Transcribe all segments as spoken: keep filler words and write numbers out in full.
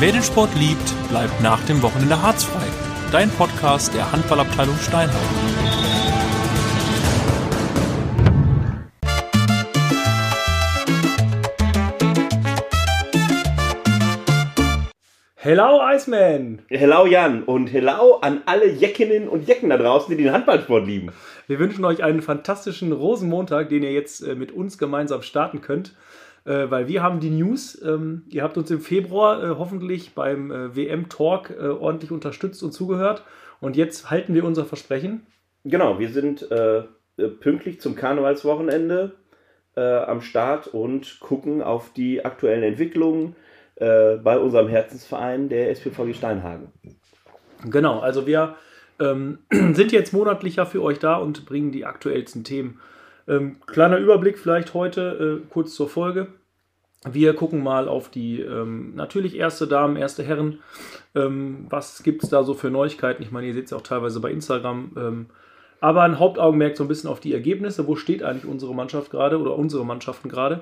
Wer den Sport liebt, bleibt nach dem Wochenende harzfrei. Dein Podcast der Handballabteilung Steinheim. Hello Iceman! Hello Jan und hello an alle Jeckinnen und Jecken da draußen, die den Handballsport lieben. Wir wünschen euch einen fantastischen Rosenmontag, den ihr jetzt äh, mit uns gemeinsam starten könnt, äh, weil wir haben die News. Ähm, ihr habt uns im Februar äh, hoffentlich beim äh, W M-Talk äh, ordentlich unterstützt und zugehört und jetzt halten wir unser Versprechen. Genau, wir sind äh, pünktlich zum Karnevalswochenende äh, am Start und gucken auf die aktuellen Entwicklungen bei unserem Herzensverein, der S P V G Steinhagen. Genau, also wir ähm, sind jetzt monatlich ja für euch da und bringen die aktuellsten Themen. Ähm, kleiner Überblick vielleicht heute, äh, kurz zur Folge. Wir gucken mal auf die ähm, natürlich erste Damen, erste Herren. Ähm, was gibt es da so für Neuigkeiten? Ich meine, ihr seht es auch teilweise bei Instagram. Ähm, aber ein Hauptaugenmerk so ein bisschen auf die Ergebnisse. Wo steht eigentlich unsere Mannschaft gerade oder unsere Mannschaften gerade?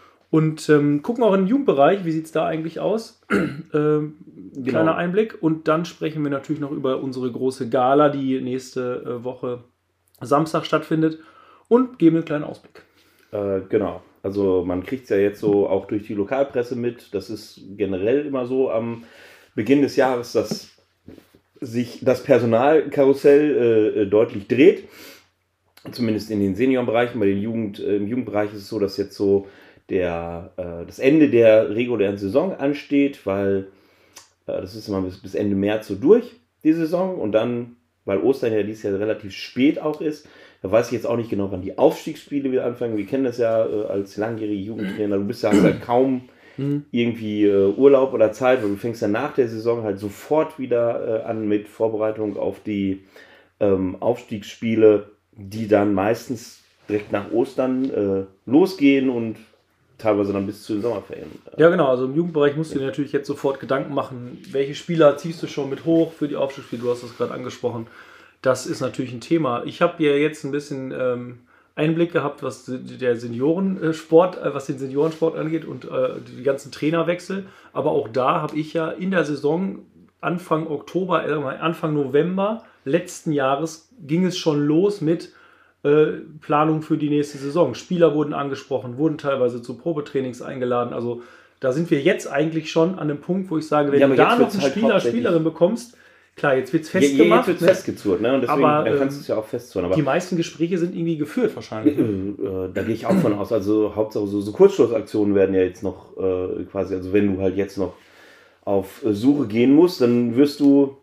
Und ähm, gucken auch in den Jugendbereich, wie sieht es da eigentlich aus? ähm, genau. Kleiner Einblick. Und dann sprechen wir natürlich noch über unsere große Gala, die nächste äh, Woche Samstag stattfindet. Und geben einen kleinen Ausblick. Äh, genau. Also man kriegt es ja jetzt so auch durch die Lokalpresse mit. Das ist generell immer so am Beginn des Jahres, dass sich das Personalkarussell äh, deutlich dreht. Zumindest in den Seniorenbereichen. Bei den Jugend, äh, im Jugendbereich ist es so, dass jetzt so Der, äh, das Ende der regulären Saison ansteht, weil äh, das ist immer bis, bis Ende März so durch, die Saison. Und dann, weil Ostern ja dieses Jahr relativ spät auch ist, da weiß ich jetzt auch nicht genau, wann die Aufstiegsspiele wieder anfangen. Wir kennen das ja äh, als langjährige Jugendtrainer. Du bist ja halt kaum irgendwie äh, Urlaub oder Zeit, weil du fängst dann nach der Saison halt sofort wieder äh, an mit Vorbereitung auf die ähm, Aufstiegsspiele, die dann meistens direkt nach Ostern äh, losgehen und teilweise dann bis zu den Sommerferien. Ja, genau. Also im Jugendbereich musst du dir natürlich jetzt sofort Gedanken machen, welche Spieler ziehst du schon mit hoch für die Aufstiegsspiele. Du hast das gerade angesprochen. Das ist natürlich ein Thema. Ich habe ja jetzt ein bisschen ähm, Einblick gehabt, was der Seniorensport, äh, was den Seniorensport angeht und äh, die ganzen Trainerwechsel. Aber auch da habe ich ja in der Saison Anfang Oktober, äh, Anfang November letzten Jahres ging es schon los mit Planung für die nächste Saison. Spieler wurden angesprochen, wurden teilweise zu Probetrainings eingeladen. Also da sind wir jetzt eigentlich schon an dem Punkt, wo ich sage, wenn ja, du da noch einen halt Spieler, Spielerin bekommst, klar, jetzt wird es festgemacht. Ja, jetzt wird es ne? festgezurrt, ne? Und deswegen aber, dann kannst du es ja auch festzurren. Aber die meisten Gespräche sind irgendwie geführt wahrscheinlich. Äh, äh, da gehe ich auch von aus. Also Hauptsache so, so Kurzschlussaktionen werden ja jetzt noch äh, quasi, also wenn du halt jetzt noch auf äh, Suche gehen musst, dann wirst du,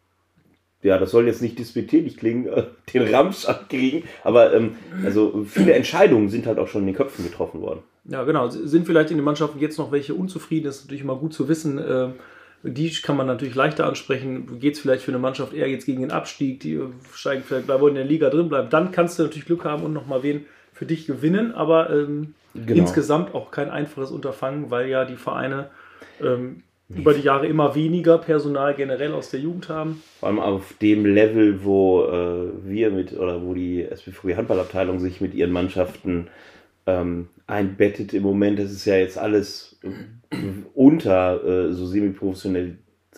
ja, das soll jetzt nicht despektierlich klingen, äh, den Ramsch abkriegen, aber ähm, also viele Entscheidungen sind halt auch schon in den Köpfen getroffen worden. Ja, genau. Sind vielleicht in den Mannschaften jetzt noch welche unzufrieden? Das ist natürlich immer gut zu wissen. Äh, die kann man natürlich leichter ansprechen. Geht es vielleicht für eine Mannschaft eher jetzt gegen den Abstieg, die steigen vielleicht, wollen in der Liga drin bleiben. Dann kannst du natürlich Glück haben und nochmal wen für dich gewinnen, aber ähm, genau. Insgesamt auch kein einfaches Unterfangen, weil ja die Vereine ähm, über die Jahre immer weniger Personal generell aus der Jugend haben. Vor allem auf dem Level, wo äh, wir mit, oder wo die S P V G Handballabteilung sich mit ihren Mannschaften ähm, einbettet im Moment. Das ist ja jetzt alles unter äh, so semi-professionell,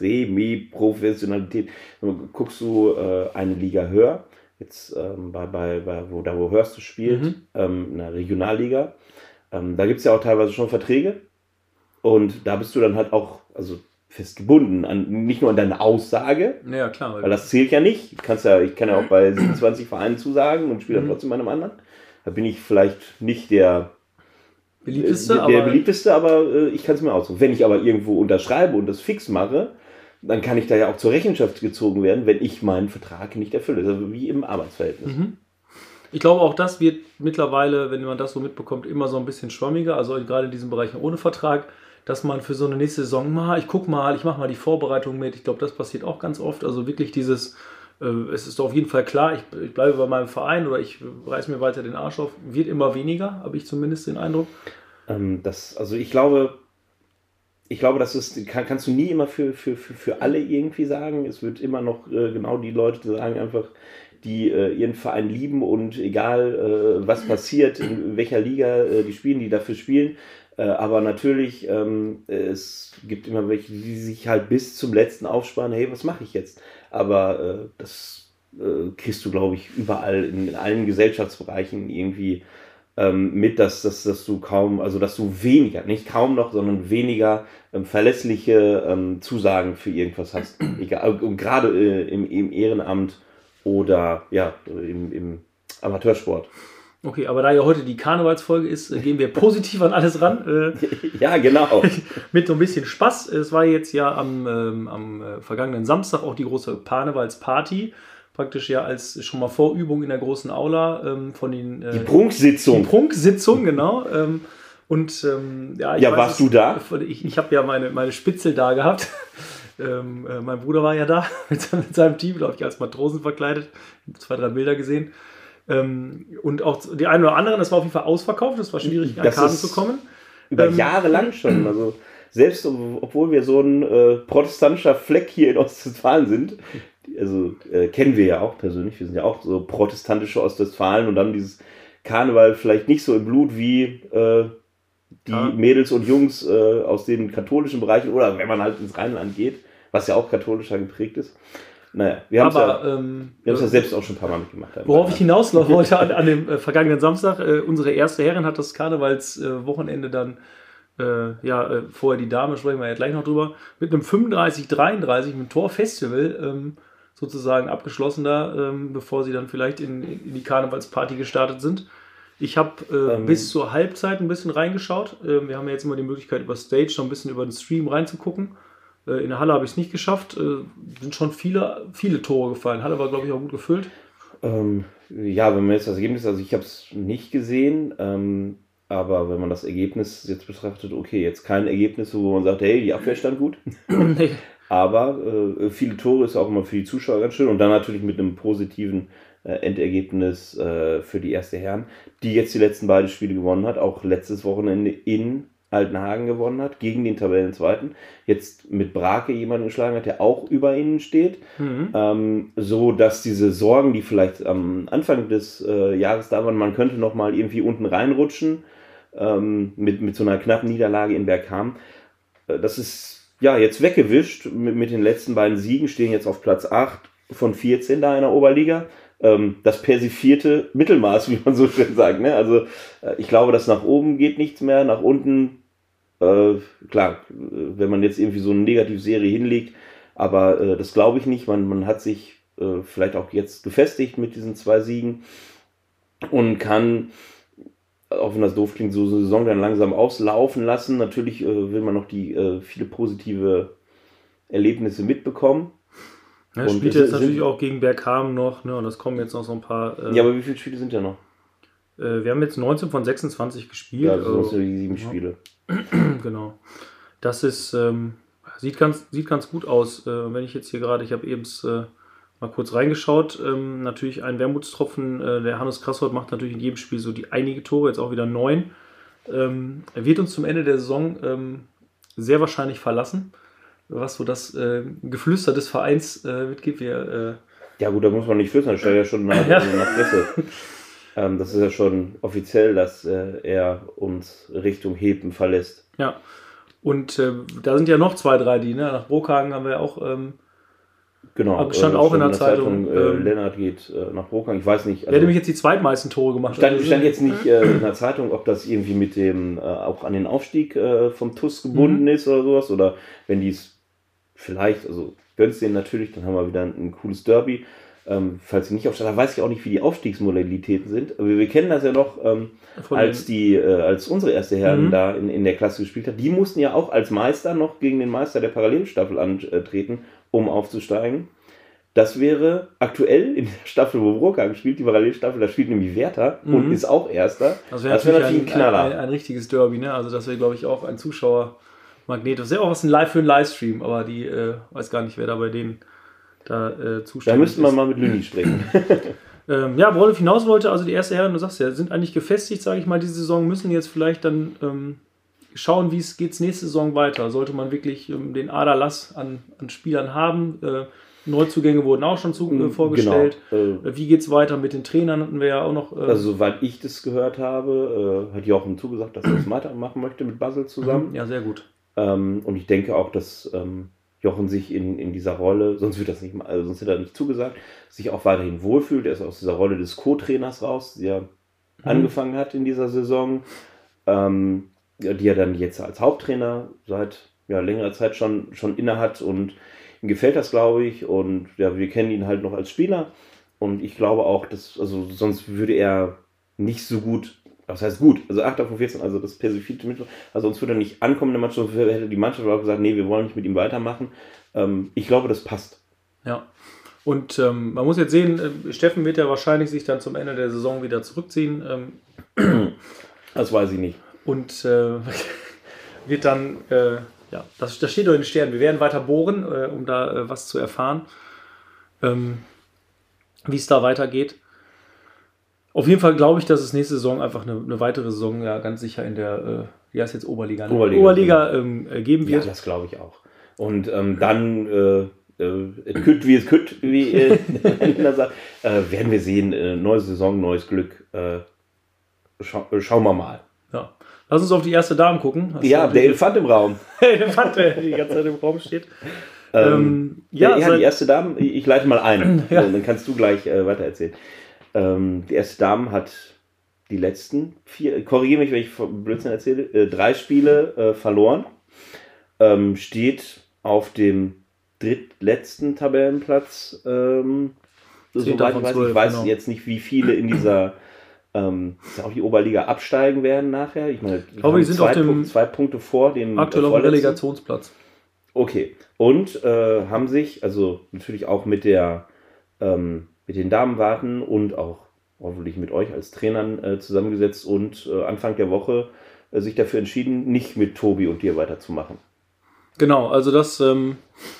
Semi-Professionalität. Guckst du äh, eine Liga höher, jetzt ähm, bei, bei, bei wo, da wo Hörste spielt, mhm. ähm, in der Regionalliga, ähm, da gibt es ja auch teilweise schon Verträge. Und da bist du dann halt auch also festgebunden, an, nicht nur an deine Aussage, ja, klar, weil, weil das zählt ja nicht. Du kannst ja, ich kann ja auch bei siebenundzwanzig Vereinen zusagen und spiele dann trotzdem bei einem anderen. Da bin ich vielleicht nicht der beliebteste, äh, der aber, beliebteste, aber äh, ich kann es mir aussuchen. Wenn ich aber irgendwo unterschreibe und das fix mache, dann kann ich da ja auch zur Rechenschaft gezogen werden, wenn ich meinen Vertrag nicht erfülle. Also wie im Arbeitsverhältnis. Mhm. Ich glaube, auch das wird mittlerweile, wenn man das so mitbekommt, immer so ein bisschen schwammiger. Also gerade in diesen Bereichen ohne Vertrag, dass man für so eine nächste Saison mal, ich gucke mal, ich mache mal die Vorbereitung mit. Ich glaube, das passiert auch ganz oft. Also wirklich dieses, äh, es ist auf jeden Fall klar, ich, ich bleibe bei meinem Verein oder ich reiß mir weiter den Arsch auf, wird immer weniger, habe ich zumindest den Eindruck. Ähm, das, also ich glaube, ich glaube, das ist, kann, kannst du nie immer für, für, für, für alle irgendwie sagen. Es wird immer noch äh, genau die Leute sagen einfach, die äh, ihren Verein lieben und egal äh, was passiert, in welcher Liga äh, die spielen, die dafür spielen, Äh, aber natürlich, ähm, es gibt immer welche, die sich halt bis zum letzten aufsparen, hey, was mache ich jetzt? Aber äh, das äh, kriegst du, glaube ich, überall in, in allen Gesellschaftsbereichen irgendwie ähm, mit, dass, dass, dass du kaum, also dass du weniger, nicht kaum noch, sondern weniger ähm, verlässliche ähm, Zusagen für irgendwas hast. Egal, und gerade äh, im, im Ehrenamt oder ja, im, im Amateursport. Okay, aber da ja heute die Karnevalsfolge ist, gehen wir positiv an alles ran. Äh, ja, genau. Mit so ein bisschen Spaß. Es war jetzt ja am, ähm, am äh, vergangenen Samstag auch die große Karnevalsparty. Praktisch ja als schon mal Vorübung in der großen Aula ähm, von den... Äh, die Prunksitzung. Die Prunksitzung, genau. Ähm, und ähm, ja, ich ja weiß, warst du da? Ich, ich habe ja meine, meine Spitzel da gehabt. ähm, äh, mein Bruder war ja da mit, mit seinem Team, glaube ich, als Matrosen verkleidet. Zwei, drei Bilder gesehen. Ähm, und auch die einen oder anderen, das war auf jeden Fall ausverkauft, das war schwierig, an Karten zu kommen. Über ähm, Jahre lang schon. Also selbst obwohl wir so ein äh, protestantischer Fleck hier in Ostwestfalen sind, also äh, kennen wir ja auch persönlich, wir sind ja auch so protestantische Ostwestfalen und dann dieses Karneval vielleicht nicht so im Blut wie äh, die ja. Mädels und Jungs äh, aus den katholischen Bereichen oder wenn man halt ins Rheinland geht, was ja auch katholischer geprägt ist. Naja, wir haben es ja, ähm, ja selbst auch schon ein paar Mal mitgemacht. Worauf ich hinauslaufen wollte an, an dem äh, vergangenen Samstag, äh, unsere erste Herrin hat das Karnevalswochenende äh, dann, äh, ja, äh, vorher die Dame, sprechen wir ja gleich noch drüber, mit einem fünfunddreißig dreiunddreißig, mit einem Torfestival ähm, sozusagen abgeschlossen da, ähm, bevor sie dann vielleicht in, in die Karnevalsparty gestartet sind. Ich habe äh, ähm, bis zur Halbzeit ein bisschen reingeschaut. Äh, wir haben ja jetzt immer die Möglichkeit, über Stage noch ein bisschen über den Stream reinzugucken. In der Halle habe ich es nicht geschafft. Sind schon viele, viele Tore gefallen. Halle war, glaube ich, auch gut gefüllt. Ähm, ja, wenn man jetzt das Ergebnis, also ich habe es nicht gesehen, ähm, aber wenn man das Ergebnis jetzt betrachtet, okay, jetzt kein Ergebnis, wo man sagt, hey, die Abwehr stand gut. Nee. Aber äh, viele Tore ist auch immer für die Zuschauer ganz schön und dann natürlich mit einem positiven äh, Endergebnis äh, für die erste Herren, die jetzt die letzten beiden Spiele gewonnen hat, auch letztes Wochenende in Altenhagen gewonnen hat, gegen den Tabellenzweiten, jetzt mit Brake jemanden geschlagen hat, der auch über ihnen steht, mhm. ähm, so dass diese Sorgen, die vielleicht am Anfang des äh, Jahres da waren, man könnte noch mal irgendwie unten reinrutschen, ähm, mit, mit so einer knappen Niederlage in Bergham, äh, das ist ja jetzt weggewischt, mit, mit den letzten beiden Siegen stehen jetzt auf Platz acht von vierzehn da in der Oberliga. Das persifierte Mittelmaß, wie man so schön sagt. Ne? Also ich glaube, dass nach oben geht nichts mehr, nach unten, äh, klar, wenn man jetzt irgendwie so eine Negativserie hinlegt, aber äh, das glaube ich nicht. Man, man hat sich äh, vielleicht auch jetzt gefestigt mit diesen zwei Siegen und kann, auch wenn das doof klingt, so eine Saison dann langsam auslaufen lassen. Natürlich äh, will man noch die äh, viele positive Erlebnisse mitbekommen. Ja, und spielt jetzt natürlich auch gegen Bergham noch, ne? Und das kommen jetzt noch so ein paar. Äh, ja, aber wie viele Spiele sind ja noch? Äh, wir haben jetzt neunzehn von sechsundzwanzig gespielt. Ja, das sind also, die sieben ja. Spiele. Genau. Das ist, ähm, sieht ganz, sieht ganz gut aus. Äh, wenn ich jetzt hier gerade, ich habe eben äh, mal kurz reingeschaut, ähm, natürlich ein Wermutstropfen. Äh, der Hannes Krassold macht natürlich in jedem Spiel so die einige Tore, jetzt auch wieder neun. Ähm, er wird uns zum Ende der Saison ähm, sehr wahrscheinlich verlassen. Was so das äh, Geflüster des Vereins äh, mitgibt. Wir, äh ja gut, da muss man nicht flüstern, das steht ja schon nach, ja. nach Presse. ähm, das ist ja schon offiziell, dass äh, er uns Richtung Hepen verlässt. Ja, und äh, da sind ja noch zwei, drei, die, ne? Nach Brockhagen haben wir ja auch, ähm, genau, stand äh, auch in der, in der Zeitung. Zeitung äh, ähm, Lennart geht äh, nach Brockhagen, ich weiß nicht. Also, der hat nämlich jetzt die zweitmeisten Tore gemacht. Stand, also, stand jetzt nicht äh, in der Zeitung, ob das irgendwie mit dem, äh, auch an den Aufstieg äh, vom T U S gebunden mhm. ist oder sowas, oder wenn die es vielleicht, also gönnst denen natürlich, dann haben wir wieder ein, ein cooles Derby. Ähm, falls sie nicht aufsteigen, da weiß ich auch nicht, wie die Aufstiegsmodalitäten sind. Aber wir kennen das ja noch, ähm, als die, äh, als unsere erste Herren mhm. da in, in der Klasse gespielt hat. Die mussten ja auch als Meister noch gegen den Meister der Parallelstaffel antreten, um aufzusteigen. Das wäre aktuell in der Staffel, wo Brockhagen spielt, die Parallelstaffel, da spielt nämlich Werther mhm. und ist auch Erster. Also das wäre natürlich ein, ein Knaller. Ein, ein, ein richtiges Derby, ne? Also das wäre, glaube ich, auch ein Zuschauer Magnet. Das ist ja auch was ein Live für einen Livestream, aber die äh, weiß gar nicht, wer da bei denen da äh, zuständig ist. Da müssten wir mal mit Lüni sprechen. ähm, ja, worauf ich hinaus wollte, also die erste Herren, du sagst ja, sind eigentlich gefestigt, sage ich mal, diese Saison, müssen jetzt vielleicht dann ähm, schauen, wie es geht nächste Saison weiter. Sollte man wirklich ähm, den Aderlass an, an Spielern haben, äh, Neuzugänge wurden auch schon zu, äh, vorgestellt. Genau. Äh, Wie geht es weiter mit den Trainern? Hatten wir ja auch noch. Äh, also, soweit ich das gehört habe, äh, hat Jochen zugesagt, dass er das weitermachen möchte mit Basel zusammen. Ja, sehr gut. Ähm, und ich denke auch, dass ähm, Jochen sich in, in dieser Rolle, sonst wird das nicht mal, also sonst hätte er nicht zugesagt, sich auch weiterhin wohlfühlt. Er ist aus dieser Rolle des Co-Trainers raus, die er mhm. angefangen hat in dieser Saison, ähm, die er dann jetzt als Haupttrainer seit ja, längerer Zeit schon, schon inne hat, und ihm gefällt das, glaube ich, und ja, wir kennen ihn halt noch als Spieler, und ich glaube auch, dass, also sonst würde er nicht so gut, was heißt gut, also acht von vierzehn, also das persiflierte mit, also sonst würde er nicht ankommen in der Mannschaft, hätte die Mannschaft auch gesagt, nee, wir wollen nicht mit ihm weitermachen. Ähm, ich glaube, das passt. Ja, und ähm, man muss jetzt sehen, äh, Steffen wird ja wahrscheinlich sich dann zum Ende der Saison wieder zurückziehen. Ähm, das weiß ich nicht. Und äh, wird dann, äh, ja, das, das steht doch in den Sternen. Wir werden weiter bohren, äh, um da äh, was zu erfahren, ähm, wie es da weitergeht. Auf jeden Fall glaube ich, dass es nächste Saison einfach eine, eine weitere Saison ja ganz sicher in der, äh, wie heißt jetzt, Oberliga, ne? Oberliga, Oberliga ähm, geben wird. Ja, das glaube ich auch. Und ähm, dann, äh, äh, kütt wie es kütt, wie äh, sagt, äh, werden wir sehen, äh, neue Saison, neues Glück. Äh, schau, äh, schauen wir mal. Ja. Lass uns auf die erste Dame gucken. Hast ja, der Elefant im Raum. Der Elefant, der die ganze Zeit im Raum steht. Ähm, ähm, ja, ja, die erste Dame, ich leite mal ein, ja. Dann kannst du gleich äh, weiter erzählen. Ähm, die erste Dame hat die letzten vier, korrigiere mich, wenn ich Blödsinn erzähle, äh, drei Spiele äh, verloren. Ähm, steht auf dem drittletzten Tabellenplatz. Ähm, soweit ich weiß, ich weiß genau. jetzt nicht, wie viele in dieser ähm, auch die Oberliga absteigen werden nachher. Ich meine, ich glaube, die sind auf dem Punkte, zwei Punkte vor den aktuell auf dem Relegationsplatz. Okay. Und äh, haben sich, also natürlich auch mit der ähm, mit den Damenwarten und auch hoffentlich mit euch als Trainern äh, zusammengesetzt und äh, Anfang der Woche äh, sich dafür entschieden, nicht mit Tobi und dir weiterzumachen. Genau, also das ähm,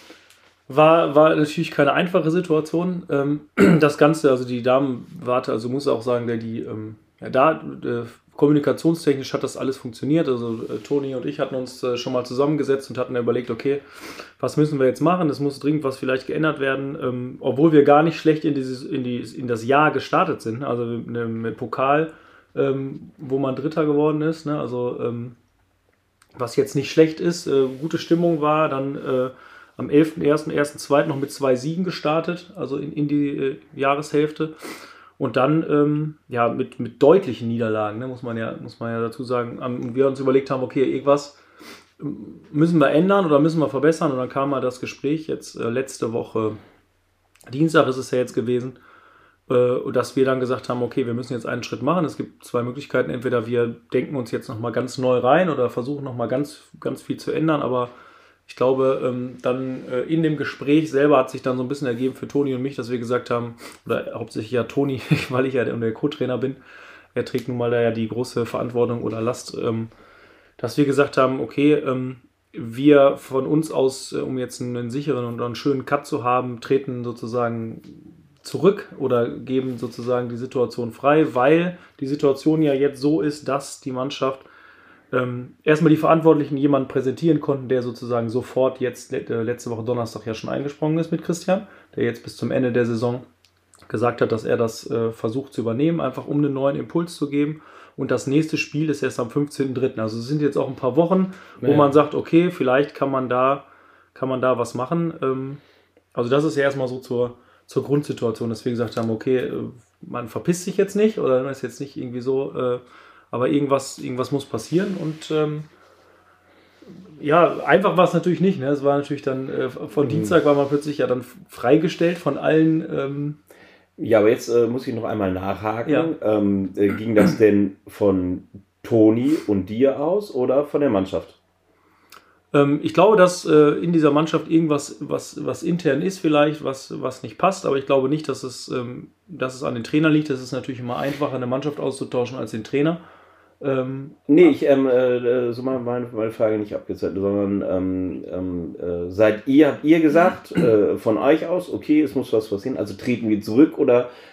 war, war natürlich keine einfache Situation. Ähm, das Ganze, also die Damenwarte, also muss auch sagen, der die ähm, ja, da äh, kommunikationstechnisch hat das alles funktioniert. Also äh, Toni und ich hatten uns äh, schon mal zusammengesetzt und hatten überlegt, okay, was müssen wir jetzt machen? Es muss dringend was vielleicht geändert werden, ähm, obwohl wir gar nicht schlecht in, dieses, in, die, in das Jahr gestartet sind. Also mit, mit Pokal, ähm, wo man Dritter geworden ist. Ne? Also ähm, was jetzt nicht schlecht ist, äh, gute Stimmung war, dann äh, am elften ersten, ersten zweiten noch mit zwei Siegen gestartet, also in, in die äh, Jahreshälfte. Und dann ähm, ja, mit, mit deutlichen Niederlagen, ne, muss man ja, muss man ja dazu sagen. Und wir uns überlegt haben, okay, irgendwas müssen wir ändern oder müssen wir verbessern. Und dann kam mal das Gespräch, jetzt äh, letzte Woche, Dienstag ist es ja jetzt gewesen, äh, dass wir dann gesagt haben, okay, wir müssen jetzt einen Schritt machen. Es gibt zwei Möglichkeiten. Entweder wir denken uns jetzt nochmal ganz neu rein oder versuchen nochmal ganz, ganz viel zu ändern. Aber ich glaube, ähm, dann äh, in dem Gespräch selber hat sich dann so ein bisschen ergeben für Toni und mich, dass wir gesagt haben, oder hauptsächlich ja Toni, weil ich ja der, der Co-Trainer bin, er trägt nun mal da ja die große Verantwortung oder Last, ähm, dass wir gesagt haben, okay, ähm, wir von uns aus, äh, um jetzt einen, einen sicheren und einen schönen Cut zu haben, treten sozusagen zurück oder geben sozusagen die Situation frei, weil die Situation ja jetzt so ist, dass die Mannschaft Ähm, erstmal die Verantwortlichen jemanden präsentieren konnten, der sozusagen sofort jetzt äh, letzte Woche Donnerstag ja schon eingesprungen ist mit Christian, der jetzt bis zum Ende der Saison gesagt hat, dass er das äh, versucht zu übernehmen, einfach um einen neuen Impuls zu geben. Und das nächste Spiel ist erst am fünfzehnten dritten Also es sind jetzt auch ein paar Wochen, wo ja. man sagt, okay, vielleicht kann man da, kann man da was machen. Ähm, also das ist ja erstmal so zur, zur Grundsituation, dass wir gesagt haben, okay, äh, man verpisst sich jetzt nicht oder man ist jetzt nicht irgendwie so... Äh, Aber irgendwas, irgendwas muss passieren und ähm, ja, einfach war es natürlich nicht. Ne? Es war natürlich dann, äh, von Dienstag war man plötzlich ja dann freigestellt von allen. Ähm ja, aber jetzt äh, muss ich noch einmal nachhaken. Ja. Ähm, äh, ging das denn von Toni und dir aus oder von der Mannschaft? Ähm, ich glaube, dass äh, in dieser Mannschaft irgendwas, was, was intern ist vielleicht, was, was nicht passt, aber ich glaube nicht, dass es, ähm, dass es an den Trainer liegt. Es ist natürlich immer einfacher, eine Mannschaft auszutauschen als den Trainer. Ähm, nee, ich, ähm, äh, so mal meine, meine Frage nicht abgezeigt, sondern ähm, ähm, äh, seid ihr, habt ihr gesagt, äh, von euch aus, okay, es muss was passieren, also treten wir zurück oder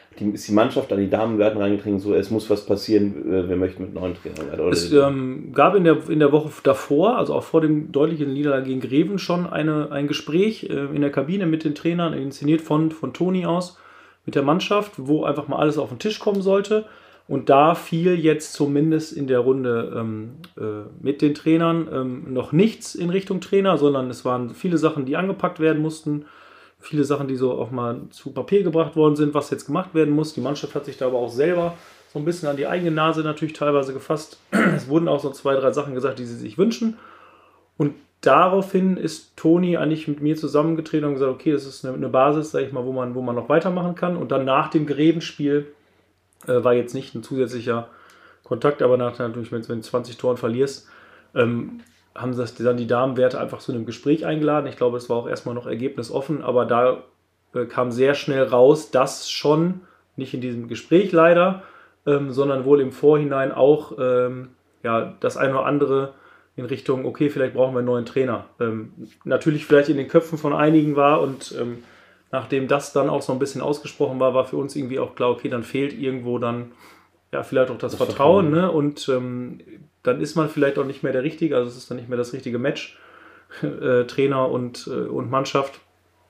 die, ist die Mannschaft an die Damengarten reingetreten, so es muss was passieren, äh, wir möchten mit neuen Trainern weiter. Es ähm, gab in der, in der Woche davor, also auch vor dem deutlichen Niederlage gegen Greven, schon eine, ein Gespräch äh, in der Kabine mit den Trainern, inszeniert von, von Toni aus, mit der Mannschaft, wo einfach mal alles auf den Tisch kommen sollte. Und da fiel jetzt zumindest in der Runde ähm, äh, mit den Trainern ähm, noch nichts in Richtung Trainer, sondern es waren viele Sachen, die angepackt werden mussten. Viele Sachen, die so auch mal zu Papier gebracht worden sind, was jetzt gemacht werden muss. Die Mannschaft hat sich da aber auch selber so ein bisschen an die eigene Nase natürlich teilweise gefasst. Es wurden auch so zwei, drei Sachen gesagt, die sie sich wünschen. Und daraufhin ist Toni eigentlich mit mir zusammengetreten und gesagt, okay, das ist eine, eine Basis, sag ich mal, wo man, wo man noch weitermachen kann. Und dann nach dem Grevenspiel äh, war jetzt nicht ein zusätzlicher Kontakt, aber nach, natürlich, wenn du zwanzig Toren verlierst, ähm, haben das dann die Damenwerte einfach zu einem Gespräch eingeladen. Ich glaube, es war auch erstmal noch ergebnisoffen, aber da äh, kam sehr schnell raus, dass schon, nicht in diesem Gespräch leider, ähm, sondern wohl im Vorhinein auch ähm, ja, das eine oder andere in Richtung, okay, vielleicht brauchen wir einen neuen Trainer. Ähm, natürlich vielleicht in den Köpfen von einigen war und ähm, nachdem das dann auch so ein bisschen ausgesprochen war, war für uns irgendwie auch klar, okay, dann fehlt irgendwo dann ja vielleicht auch das, das Vertrauen, Vertrauen. Ne? Und ähm, dann ist man vielleicht auch nicht mehr der Richtige, also es ist dann nicht mehr das richtige Match, äh, Trainer und, äh, und Mannschaft.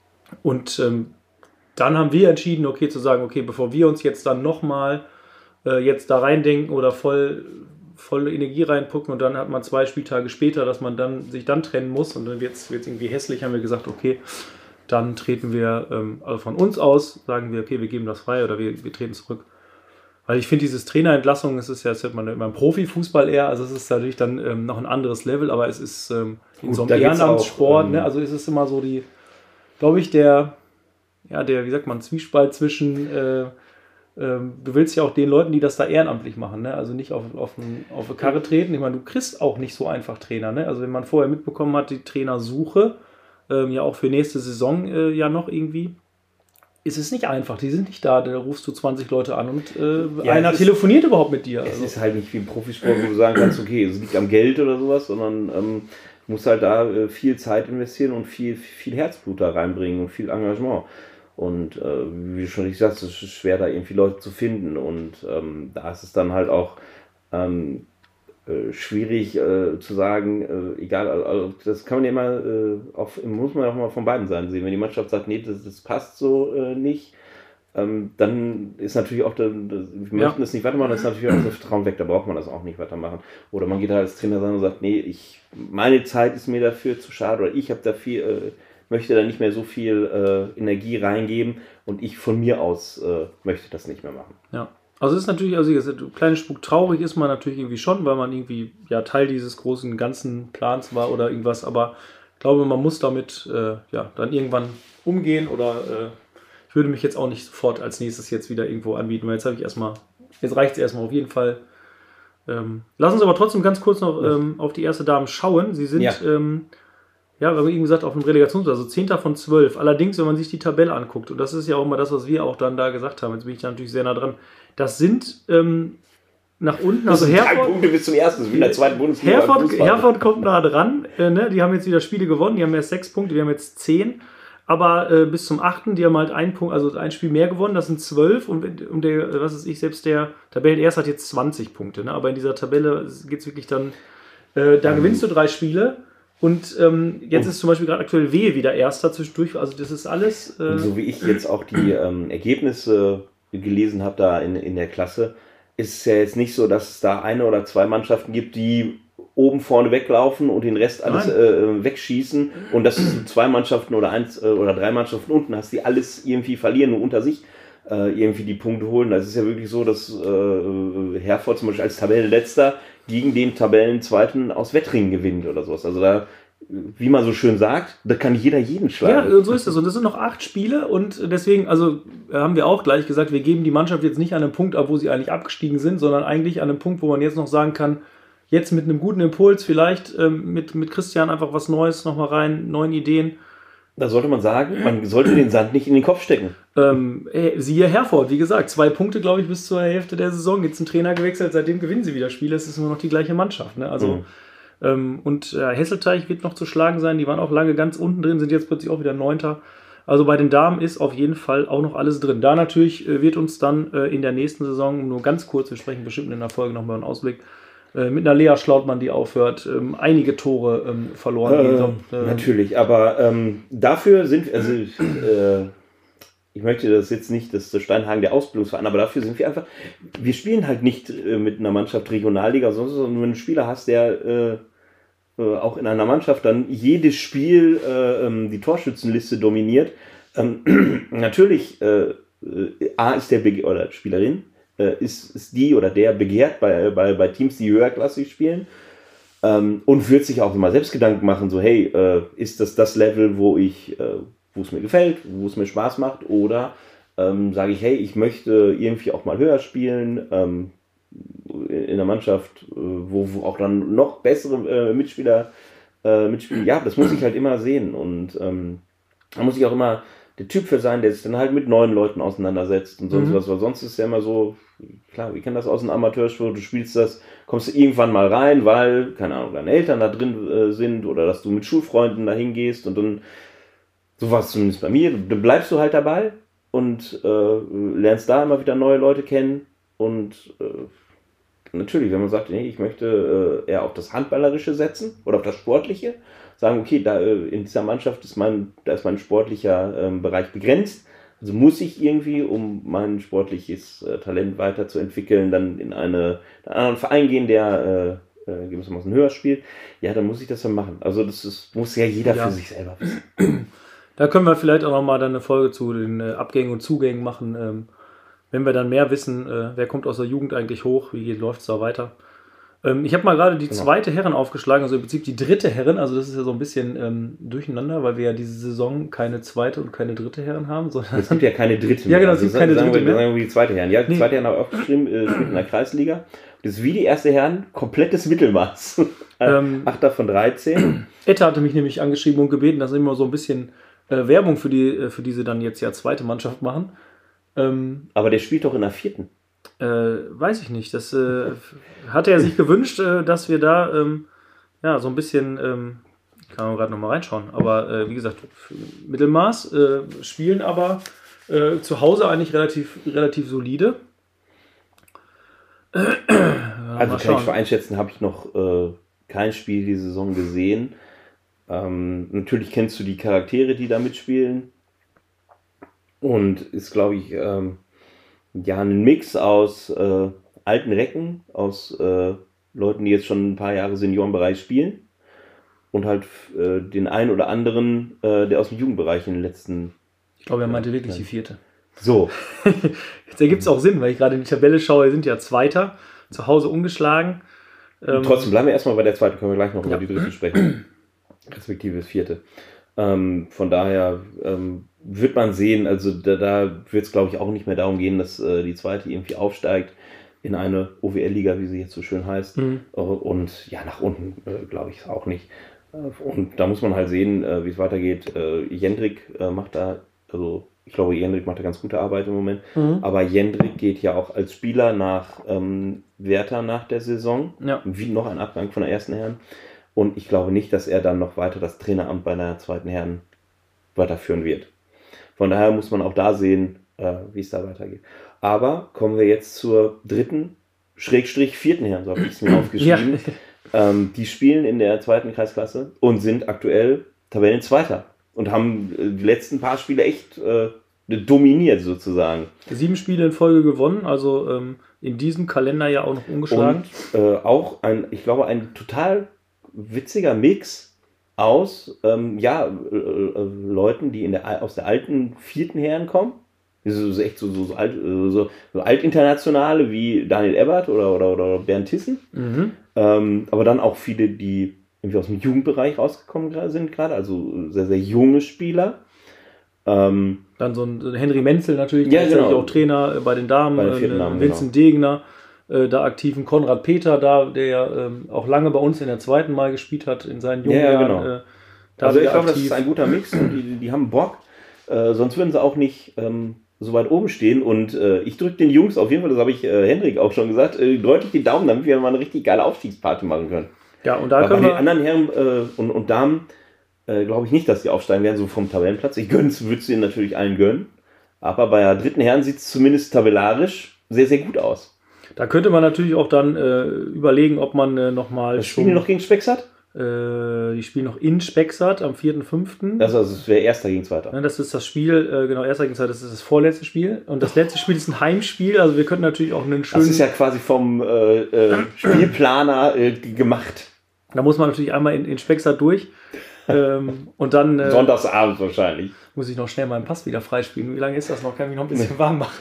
Und ähm, dann haben wir entschieden, okay, zu sagen, okay, bevor wir uns jetzt dann nochmal äh, jetzt da reindenken oder voll, voll Energie reinpucken und dann hat man zwei Spieltage später, dass man dann sich dann trennen muss und dann wird es irgendwie hässlich, haben wir gesagt, okay, dann treten wir ähm, also von uns aus, sagen wir, okay, wir geben das frei oder wir, wir treten zurück. Weil ich finde, dieses Trainerentlassung, es ist ja, das hört man immer im Profifußball eher, also es ist natürlich dann ähm, noch ein anderes Level, aber es ist ähm, in Gut, so einem Ehrenamtssport, ähm, ne, also es ist immer so die, glaube ich, der, ja, der, wie sagt man, Zwiespalt zwischen, äh, ähm, du willst ja auch den Leuten, die das da ehrenamtlich machen, ne, also nicht auf, auf, ein, auf eine Karre treten, ich meine, du kriegst auch nicht so einfach Trainer, ne, also wenn man vorher mitbekommen hat, die Trainersuche, ähm, ja auch für nächste Saison äh, ja noch irgendwie, ist es nicht einfach, die sind nicht da, da rufst du zwanzig Leute an und äh, ja, einer ist, telefoniert überhaupt mit dir. Es also. ist halt nicht wie im Profisport, wo du sagen kannst, okay, es liegt am Geld oder sowas, sondern ähm, du musst halt da äh, viel Zeit investieren und viel, viel Herzblut da reinbringen und viel Engagement. Und äh, wie du schon richtig sagst, es ist schwer, da irgendwie Leute zu finden und ähm, da ist es dann halt auch ähm, äh, schwierig äh, zu sagen, äh, egal, also das kann man ja immer, äh, auf, muss man ja auch mal von beiden Seiten sehen. Wenn die Mannschaft sagt, nee, das, das passt so äh, nicht, ähm, dann ist natürlich auch, der, das, wir ja. möchten das nicht weitermachen, das ist natürlich auch das Vertrauen weg, da braucht man das auch nicht weitermachen. Oder man geht halt als Trainer und sagt, nee, ich, meine Zeit ist mir dafür zu schade oder ich habe dafür, äh, möchte da nicht mehr so viel äh, Energie reingeben und ich von mir aus äh, möchte das nicht mehr machen. Ja. Also es ist natürlich, also ein kleines Spuk traurig ist man natürlich irgendwie schon, weil man irgendwie ja Teil dieses großen ganzen Plans war oder irgendwas, aber ich glaube, man muss damit äh, ja dann irgendwann umgehen oder äh, ich würde mich jetzt auch nicht sofort als nächstes jetzt wieder irgendwo anbieten, weil jetzt habe ich erstmal, jetzt reicht es erstmal auf jeden Fall. Ähm, lass uns aber trotzdem ganz kurz noch ähm, auf die erste Dame schauen. Sie sind, ja, ähm, ja wir haben eben gesagt, auf dem Relegationsplatz, also zehnter von zwölf. Allerdings, wenn man sich die Tabelle anguckt, und das ist ja auch immer das, was wir auch dann da gesagt haben, jetzt bin ich da natürlich sehr nah dran, das sind ähm, nach unten, also Herford... Drei Punkte bis zum ersten, das ist wie in der zweiten Bundesliga. Herford, Herford kommt nah dran, äh, ne? Die haben jetzt wieder Spiele gewonnen, die haben erst sechs Punkte, wir haben jetzt zehn, aber äh, bis zum achten, die haben halt ein Punkt, also ein Spiel mehr gewonnen, das sind zwölf und, und der, was ist ich, selbst der Tabellenerster hat jetzt zwanzig Punkte, ne? Aber in dieser Tabelle geht es wirklich dann, äh, da ähm. gewinnst du drei Spiele und ähm, jetzt und ist zum Beispiel gerade aktuell Wehe wieder Erster zwischendurch, also das ist alles... Äh, so wie ich jetzt auch die ähm, Ergebnisse gelesen habe da in, in der Klasse, ist es ja jetzt nicht so, dass es da eine oder zwei Mannschaften gibt, die oben vorne weglaufen und den Rest alles äh, wegschießen und dass du zwei Mannschaften oder eins äh, oder drei Mannschaften unten hast, die alles irgendwie verlieren und unter sich äh, irgendwie die Punkte holen. Das ist ja wirklich so, dass äh, Herford zum Beispiel als Tabellenletzter gegen den Tabellenzweiten aus Wettringen gewinnt oder sowas. Also da, wie man so schön sagt, da kann jeder jeden schlagen. Ja, so ist es. Und es sind noch acht Spiele und deswegen, also haben wir auch gleich gesagt, wir geben die Mannschaft jetzt nicht an einem Punkt ab, wo sie eigentlich abgestiegen sind, sondern eigentlich an einem Punkt, wo man jetzt noch sagen kann, jetzt mit einem guten Impuls, vielleicht ähm, mit, mit Christian einfach was Neues nochmal rein, neuen Ideen. Da sollte man sagen, man sollte den Sand nicht in den Kopf stecken. Ähm, siehe Herford, wie gesagt, zwei Punkte, glaube ich, bis zur Hälfte der Saison. Jetzt ein Trainer gewechselt, seitdem gewinnen sie wieder Spiele. Es ist nur noch die gleiche Mannschaft. Ne? Also, mhm. ähm, und äh, Hesselteich wird noch zu schlagen sein. Die waren auch lange ganz unten drin, sind jetzt plötzlich auch wieder Neunter. Also bei den Damen ist auf jeden Fall auch noch alles drin. Da natürlich äh, wird uns dann äh, in der nächsten Saison, nur ganz kurz, wir sprechen bestimmt in der Folge nochmal einen Ausblick, äh, mit einer Lea Schlautmann, die aufhört, ähm, einige Tore ähm, verloren äh, gehen. Äh, natürlich, aber ähm, dafür sind, also äh, ich möchte das jetzt nicht, das ist der Steinhagen der Ausbildungsverein, aber dafür sind wir einfach, wir spielen halt nicht äh, mit einer Mannschaft Regionalliga, sondern wenn du einen Spieler hast, der äh, äh, auch in einer Mannschaft dann jedes Spiel äh, ähm, die Torschützenliste dominiert, ähm, natürlich äh, äh, A ist der Bege- oder Spielerin, äh, ist, ist die oder der begehrt bei, bei, bei Teams, die höherklassig spielen, ähm, und wird sich auch immer selbst Gedanken machen, so hey, äh, ist das das Level, wo ich äh, wo es mir gefällt, wo es mir Spaß macht, oder ähm, sage ich, hey, ich möchte irgendwie auch mal höher spielen, ähm, in der Mannschaft, äh, wo, wo auch dann noch bessere äh, Mitspieler äh, mitspielen. Ja, das muss ich halt immer sehen, und ähm, da muss ich auch immer der Typ für sein, der sich dann halt mit neuen Leuten auseinandersetzt und sonst mhm. was, weil sonst ist ja immer so, klar, wir kennen das aus dem Amateursport, du spielst das, kommst du irgendwann mal rein, weil, keine Ahnung, deine Eltern da drin äh, sind, oder dass du mit Schulfreunden da hingehst, und dann so war es zumindest bei mir. Dann bleibst du halt dabei und äh, lernst da immer wieder neue Leute kennen. Und äh, natürlich, wenn man sagt, nee, ich möchte äh, eher auf das Handballerische setzen oder auf das Sportliche, sagen, okay, da äh, in dieser Mannschaft ist mein, da ist mein sportlicher äh, Bereich begrenzt. Also muss ich irgendwie, um mein sportliches äh, Talent weiterzuentwickeln, dann in eine, in einen anderen Verein gehen, der äh, äh, gewissermaßen höher spielt. Ja, dann muss ich das dann machen. Also das ist, muss ja jeder ja. für sich selber wissen. Da können wir vielleicht auch nochmal dann eine Folge zu den äh, Abgängen und Zugängen machen, ähm, wenn wir dann mehr wissen, äh, wer kommt aus der Jugend eigentlich hoch, wie läuft es da weiter. Ähm, ich habe mal gerade die genau. zweite Herren aufgeschlagen, also im Prinzip die dritte Herren, also das ist ja so ein bisschen ähm, durcheinander, weil wir ja diese Saison keine zweite und keine dritte Herren haben. Sondern es gibt ja keine dritte mehr. Ja genau, es gibt keine sagen dritte wir, mehr. Sagen wir die zweite Herren. Ja, die nee. zweite Herren habe ich aufgeschrieben, äh, spielt in der Kreisliga. Das ist wie die erste Herren, komplettes Mittelmaß. ähm, Achter von dreizehn. Etta hatte mich nämlich angeschrieben und gebeten, dass wir immer so ein bisschen Äh, Werbung für die äh, für diese dann jetzt ja zweite Mannschaft machen. Ähm, Aber der spielt doch in der vierten. Äh, weiß ich nicht. Das äh, hatte er sich gewünscht, äh, dass wir da ähm, ja so ein bisschen, ähm, kann man gerade nochmal reinschauen, aber äh, wie gesagt, Mittelmaß, äh, spielen aber äh, zu Hause eigentlich relativ, relativ solide. Äh, also kann ich einschätzen, habe ich noch äh, kein Spiel die Saison gesehen. Ähm, natürlich kennst du die Charaktere, die da mitspielen, und ist, glaube ich, ähm, ja, ein Mix aus äh, alten Recken, aus äh, Leuten, die jetzt schon ein paar Jahre Seniorenbereich spielen, und halt äh, den einen oder anderen, äh, der aus dem Jugendbereich in den letzten... Ich glaube, er meinte wirklich die vierte. So. Jetzt ergibt es auch Sinn, weil ich gerade in die Tabelle schaue, wir sind ja Zweiter, zu Hause ungeschlagen. Ähm, trotzdem bleiben wir erstmal bei der zweiten, können wir gleich noch ja. über die dritte sprechen. Respektive das vierte. Ähm, von daher ähm, wird man sehen, also da, da wird es, glaube ich, auch nicht mehr darum gehen, dass äh, die zweite irgendwie aufsteigt in eine O W L-Liga, wie sie jetzt so schön heißt. Mhm. Äh, und ja, nach unten äh, glaube ich es auch nicht. Äh, und da muss man halt sehen, äh, wie es weitergeht. Äh, Jendrik äh, macht da, also ich glaube, Jendrik macht da ganz gute Arbeit im Moment. Mhm. Aber Jendrik geht ja auch als Spieler nach ähm, Werther nach der Saison. Ja. Wie noch ein Abgang von der ersten Herren. Und ich glaube nicht, dass er dann noch weiter das Traineramt bei der zweiten Herren weiterführen wird. Von daher muss man auch da sehen, äh, wie es da weitergeht. Aber kommen wir jetzt zur dritten, Schrägstrich vierten Herren, so habe ich es mir aufgeschrieben. Ja. Ähm, die spielen in der zweiten Kreisklasse und sind aktuell Tabellenzweiter. Und haben die letzten paar Spiele echt äh, dominiert sozusagen. Sieben Spiele in Folge gewonnen, also ähm, in diesem Kalender ja auch noch ungeschlagen. Und äh, auch ein, ich glaube, ein total witziger Mix aus ähm, ja, äh, äh, Leuten, die in der, aus der alten vierten Herren kommen. So, so echt so, so, so, alt, so, so altinternationale wie Daniel Ebbert oder, oder, oder Bernd Thyssen. Mhm. Ähm, aber dann auch viele, die irgendwie aus dem Jugendbereich rausgekommen sind gerade, also sehr, sehr junge Spieler. Ähm, dann so ein Henry Menzel natürlich, ja, genau. auch Trainer bei den Damen, bei den Damen, Vincent genau. Degner. Da aktiven Konrad Peter da, der ja ähm, auch lange bei uns in der zweiten Mal gespielt hat, in seinen jungen ja, Jahren. Genau. Äh, da also ich glaube, das ist ein guter Mix und die, die haben Bock, äh, sonst würden sie auch nicht ähm, so weit oben stehen, und äh, ich drücke den Jungs auf jeden Fall, das habe ich äh, Hendrik auch schon gesagt, äh, deutlich die Daumen, damit wir mal eine richtig geile Aufstiegsparty machen können. Ja, und da Aber können bei wir... den anderen Herren äh, und, und Damen äh, glaube ich nicht, dass die aufsteigen werden, so vom Tabellenplatz. Ich würde es ihnen natürlich allen gönnen. Aber bei der dritten Herren sieht es zumindest tabellarisch sehr, sehr gut aus. Da könnte man natürlich auch dann äh, überlegen, ob man äh, nochmal... Spielen die noch gegen Spexart? Äh, die spielen noch in Spexart am vierten fünften Also es wäre Erster gegen Zweiter. Ja, das ist das Spiel, äh, genau, Erster gegen Zweiter, das ist das vorletzte Spiel. Und das letzte Spiel ist ein Heimspiel, also wir könnten natürlich auch einen schönen... Das ist ja quasi vom äh, äh, Spielplaner äh, gemacht. Da muss man natürlich einmal in, in Spexart durch. ähm, und dann... Äh, Sonntagsabend wahrscheinlich. Muss ich noch schnell meinen Pass wieder freispielen. Wie lange ist das noch? Kann ich mich noch ein bisschen warm machen.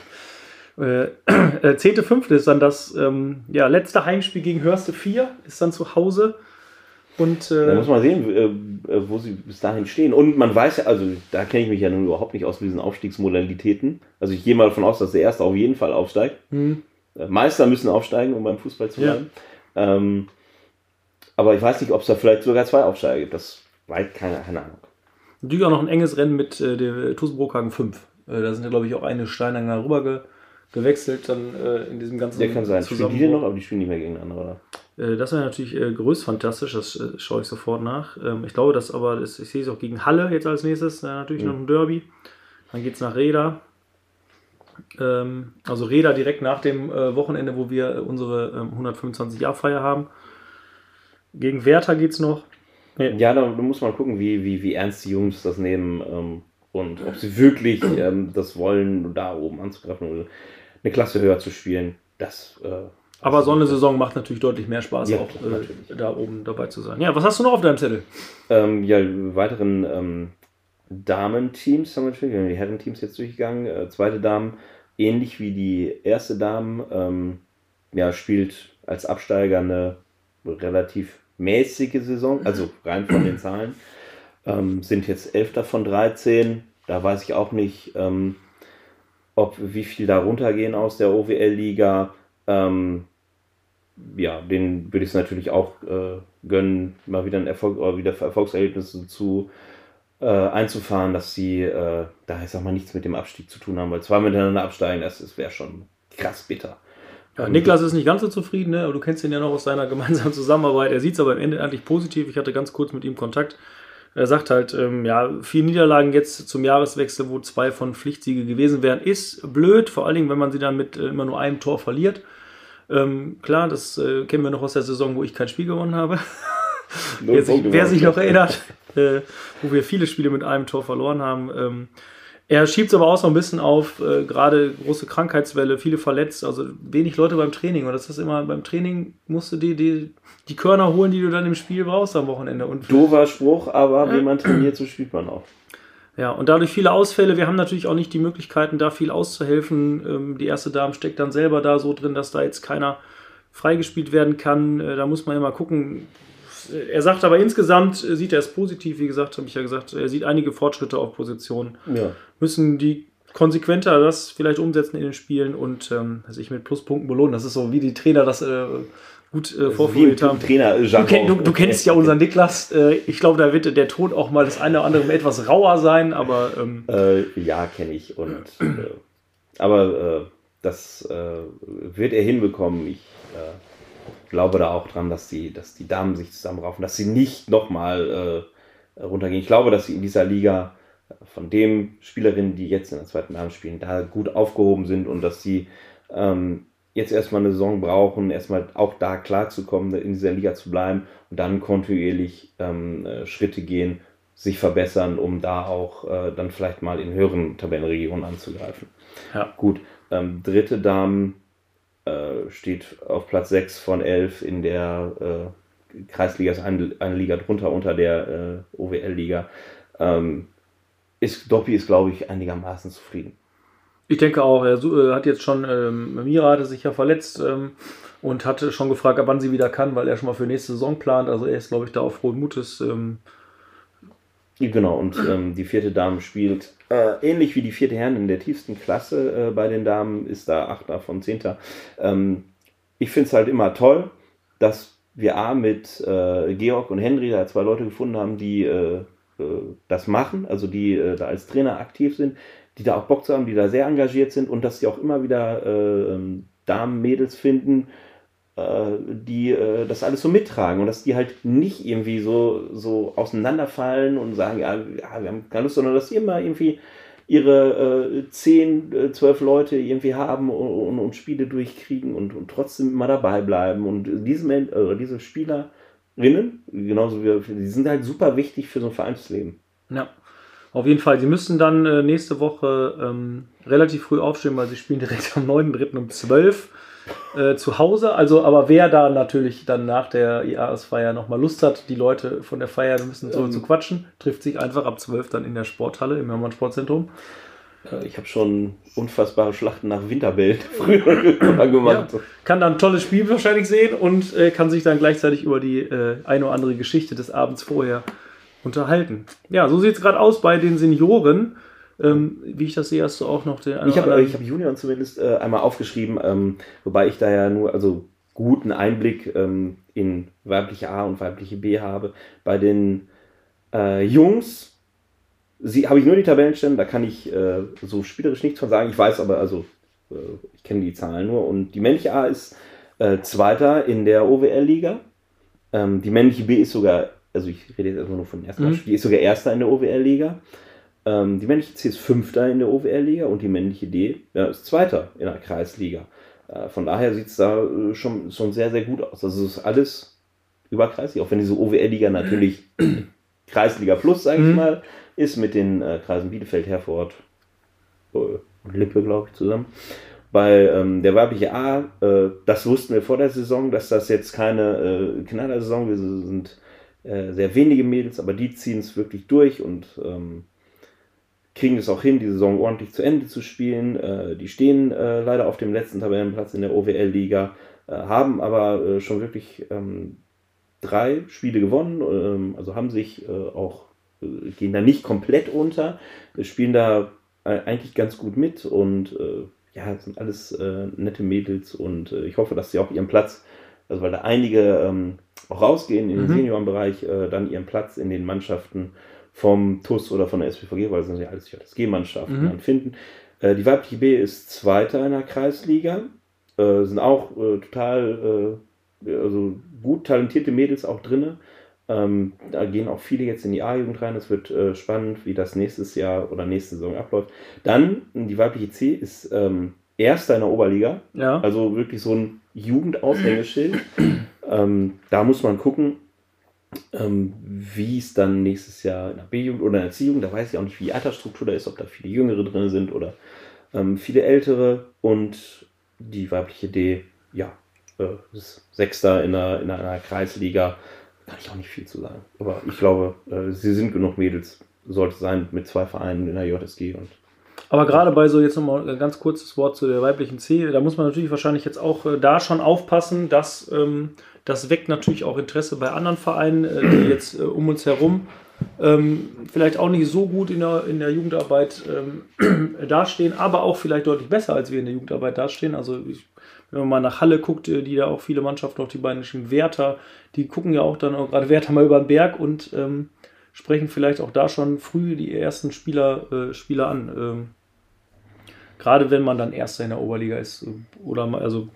Äh, zehnter fünfte ist dann das ähm, ja, letzte Heimspiel gegen Hörste vier, ist dann zu Hause. Und, äh, da muss man sehen, äh, wo sie bis dahin stehen. Und man weiß ja, also da kenne ich mich ja nun überhaupt nicht aus mit diesen Aufstiegsmodalitäten. Also ich gehe mal davon aus, dass der Erste auf jeden Fall aufsteigt. Hm. Meister müssen aufsteigen, um beim Fußball zu bleiben. Ja. Ähm, aber ich weiß nicht, ob es da vielleicht sogar zwei Aufsteiger gibt. Das weiß keine, keine Ahnung. Natürlich auch noch ein enges Rennen mit äh, der T U S Brockhagen fünf. Äh, da sind ja, glaube ich, auch eine Steinanger rüber ge gewechselt dann äh, in diesem ganzen Der kann sein. Spielen die denn noch, aber die spielen nicht mehr gegeneinander, oder? Äh, das wäre natürlich äh, größt fantastisch, das äh, schaue ich sofort nach. Ähm, ich glaube, dass aber, das, ich sehe es auch gegen Halle jetzt als nächstes, äh, natürlich mhm. noch ein Derby. Dann geht es nach Reda. Ähm, also Reda direkt nach dem äh, Wochenende, wo wir äh, unsere ähm, hundertfünfundzwanzig-Jahr-Feier haben. Gegen Werther geht es noch. Nee. Ja, da, da muss man gucken, wie, wie, wie ernst die Jungs das nehmen ähm, und ob sie wirklich ähm, das wollen, da oben anzugreifen oder eine Klasse höher zu spielen. Das, äh, Aber so eine Saison macht natürlich deutlich mehr Spaß, ja, auch äh, da oben dabei zu sein. Ja, was hast du noch auf deinem Zettel? Ähm, ja, weiteren ähm, Damen-Teams haben wir natürlich, wir haben die Herren-Teams jetzt durchgegangen. Äh, zweite Damen, ähnlich wie die erste Damen, ähm, ja, spielt als Absteiger eine relativ mäßige Saison, also rein von den Zahlen. Ähm, sind jetzt elfter von dreizehn. Da weiß ich auch nicht, ähm, ob wie viel da runtergehen aus der O W L-Liga. Ähm, ja, denen würde ich es natürlich auch äh, gönnen, mal wieder ein Erfolg oder wieder Erfolgserlebnisse zu äh, einzufahren, dass sie äh, da ich sag mal nichts mit dem Abstieg zu tun haben, weil zwei miteinander absteigen, das, das wäre schon krass bitter. Ja, Niklas ist nicht ganz so zufrieden, ne? Aber du kennst ihn ja noch aus seiner gemeinsamen Zusammenarbeit. Er sieht es aber am Ende eigentlich positiv. Ich hatte ganz kurz mit ihm Kontakt. Er sagt halt, ähm, ja, vier Niederlagen jetzt zum Jahreswechsel, wo zwei von Pflichtsiege gewesen wären, ist blöd. Vor allen Dingen, wenn man sie dann mit äh, immer nur einem Tor verliert. Ähm, klar, das äh, kennen wir noch aus der Saison, wo ich kein Spiel gewonnen habe. wer, sich, wer sich noch erinnert, äh, wo wir viele Spiele mit einem Tor verloren haben. Ähm, Er schiebt es aber auch so ein bisschen auf, äh, gerade große Krankheitswelle, viele verletzt, also wenig Leute beim Training. Und das ist immer, beim Training musst du die, die, die Körner holen, die du dann im Spiel brauchst am Wochenende. Und doofer Spruch, aber wie man trainiert, so spielt man auch. Ja, und dadurch viele Ausfälle. Wir haben natürlich auch nicht die Möglichkeiten, da viel auszuhelfen. Ähm, die erste Dame steckt dann selber da so drin, dass da jetzt keiner freigespielt werden kann. Äh, da muss man immer gucken. Er sagt aber insgesamt, sieht er es positiv, wie gesagt, habe ich ja gesagt, er sieht einige Fortschritte auf Positionen. Ja. Müssen die konsequenter das vielleicht umsetzen in den Spielen und ähm, sich mit Pluspunkten belohnen. Das ist so, wie die Trainer das äh, gut äh, vorformuliert haben. Trainer, du, kenn, du, du kennst ja unseren Niklas. Äh, ich glaube, da wird der Ton auch mal das eine oder andere etwas rauer sein, aber... Ähm, äh, ja, kenne ich. Und, äh, aber äh, das äh, wird er hinbekommen. Ich... Äh, glaube da auch dran, dass die, dass die Damen sich zusammenraufen, dass sie nicht nochmal äh, runtergehen. Ich glaube, dass sie in dieser Liga von den Spielerinnen, die jetzt in der zweiten Damen spielen, da gut aufgehoben sind und dass sie ähm, jetzt erstmal eine Saison brauchen, erstmal auch da klarzukommen, in dieser Liga zu bleiben und dann kontinuierlich ähm, äh, Schritte gehen, sich verbessern, um da auch äh, dann vielleicht mal in höheren Tabellenregionen anzugreifen. Ja. Gut, ähm, dritte Damen steht auf Platz sechs von elf in der äh, Kreisliga, ist eine, eine Liga drunter unter der äh, O W L-Liga. Ähm, ist, Doppi ist, glaube ich, einigermaßen zufrieden. Ich denke auch, er äh, hat jetzt schon, ähm, Mira hatte sich ja verletzt ähm, und hatte schon gefragt, ab wann sie wieder kann, weil er schon mal für nächste Saison plant. Also er ist, glaube ich, da auf frohen Mutes. Ähm, Genau, und ähm, die vierte Dame spielt äh, ähnlich wie die vierte Herren in der tiefsten Klasse äh, bei den Damen, ist da Achter von Zehnter. Ähm, ich finde es halt immer toll, dass wir A mit äh, Georg und Henry da zwei Leute gefunden haben, die äh, äh, das machen, also die äh, da als Trainer aktiv sind, die da auch Bock zu haben, die da sehr engagiert sind und dass sie auch immer wieder äh, Damen, Mädels finden, die äh, das alles so mittragen und dass die halt nicht irgendwie so, so auseinanderfallen und sagen, ja, ja, wir haben keine Lust, sondern dass die immer irgendwie ihre äh, zehn, zwölf Leute irgendwie haben und, und, und Spiele durchkriegen und, und trotzdem immer dabei bleiben. Und diese, äh, diese Spielerinnen, genauso wie wir, die sind halt super wichtig für so ein Vereinsleben. Ja, auf jeden Fall. Sie müssen dann äh, nächste Woche ähm, relativ früh aufstehen, weil sie spielen direkt am neunten dritten um zwölf Äh, zu Hause, also aber wer da natürlich dann nach der Jahresfeier nochmal Lust hat, die Leute von der Feier ein bisschen so ähm. zu quatschen, trifft sich einfach ab zwölf dann in der Sporthalle im Hermann Sportzentrum. Ich habe schon unfassbare Schlachten nach Winterbild früher gemacht. Ja, kann dann ein tolles Spiel wahrscheinlich sehen und äh, kann sich dann gleichzeitig über die äh, eine oder andere Geschichte des Abends vorher unterhalten. Ja, so sieht es gerade aus bei den Senioren. Ähm, wie ich das sehe, hast du auch noch den Ich habe hab Junioren zumindest äh, einmal aufgeschrieben, ähm, wobei ich da ja nur also guten Einblick ähm, in weibliche A und weibliche B habe. Bei den äh, Jungs habe ich nur die Tabellenstände, da kann ich äh, so spielerisch nichts von sagen. Ich weiß aber, also äh, ich kenne die Zahlen nur. Und die männliche A ist äh, Zweiter in der O W L-Liga. Ähm, die männliche B ist sogar, also ich rede jetzt erstmal nur von der ersten, mhm. die ist sogar Erster in der O W L-Liga. Die männliche C ist Fünfter in der O W L-Liga und die männliche D ja, ist Zweiter in der Kreisliga. Von daher sieht es da schon, schon sehr, sehr gut aus. Also es ist alles über Kreisliga, auch wenn diese O W L-Liga natürlich Kreisliga Plus, sage ich mhm. mal, ist mit den äh, Kreisen Bielefeld, Herford und Lippe, glaube ich, zusammen. Bei ähm, der weibliche A, äh, das wussten wir vor der Saison, dass das jetzt keine äh, Knallersaison, wir sind äh, sehr wenige Mädels, aber die ziehen es wirklich durch und ähm, kriegen es auch hin, die Saison ordentlich zu Ende zu spielen. Äh, die stehen äh, leider auf dem letzten Tabellenplatz in der O W L-Liga, äh, haben aber äh, schon wirklich ähm, drei Spiele gewonnen, ähm, also haben sich äh, auch, äh, gehen da nicht komplett unter, äh, spielen da äh, eigentlich ganz gut mit und äh, ja, das sind alles äh, nette Mädels und äh, ich hoffe, dass sie auch ihren Platz, also weil da einige ähm, auch rausgehen in den mhm. Seniorenbereich, äh, dann ihren Platz in den Mannschaften vom T U S oder von der S P V G, weil es sind ja alles J S G-Mannschaften, mhm. dann finden. Äh, die weibliche B ist Zweiter in der Kreisliga, äh, sind auch äh, total äh, also gut talentierte Mädels auch drin. Ähm, da gehen auch viele jetzt in die A-Jugend rein. Es wird äh, spannend, wie das nächstes Jahr oder nächste Saison abläuft. Dann, die weibliche C ist ähm, Erster in der Oberliga, ja. Also wirklich so ein Jugendaushängeschild. ähm, da muss man gucken, Ähm, wie es dann nächstes Jahr in der B-Jugend oder in der C-Jugend, da weiß ich auch nicht, wie die Altersstruktur da ist, ob da viele Jüngere drin sind oder ähm, viele Ältere und die weibliche D, ja, äh, ist Sechster in der, in einer Kreisliga, kann ich auch nicht viel zu sagen, aber ich glaube, äh, sie sind genug Mädels, sollte sein mit zwei Vereinen in der J S G und aber gerade bei so, jetzt nochmal ein ganz kurzes Wort zu der weiblichen C, da muss man natürlich wahrscheinlich jetzt auch äh, da schon aufpassen, dass ähm, das weckt natürlich auch Interesse bei anderen Vereinen, äh, die jetzt äh, um uns herum ähm, vielleicht auch nicht so gut in der, in der Jugendarbeit ähm, dastehen, aber auch vielleicht deutlich besser, als wir in der Jugendarbeit dastehen. Also ich, wenn man mal nach Halle guckt, äh, die da auch viele Mannschaften, auch die beiden Werther, die gucken ja auch dann auch gerade Werther mal über den Berg und ähm, sprechen vielleicht auch da schon früh die ersten Spieler, äh, Spieler an. Ähm, gerade wenn man dann Erster in der Oberliga ist. Oder mal, also.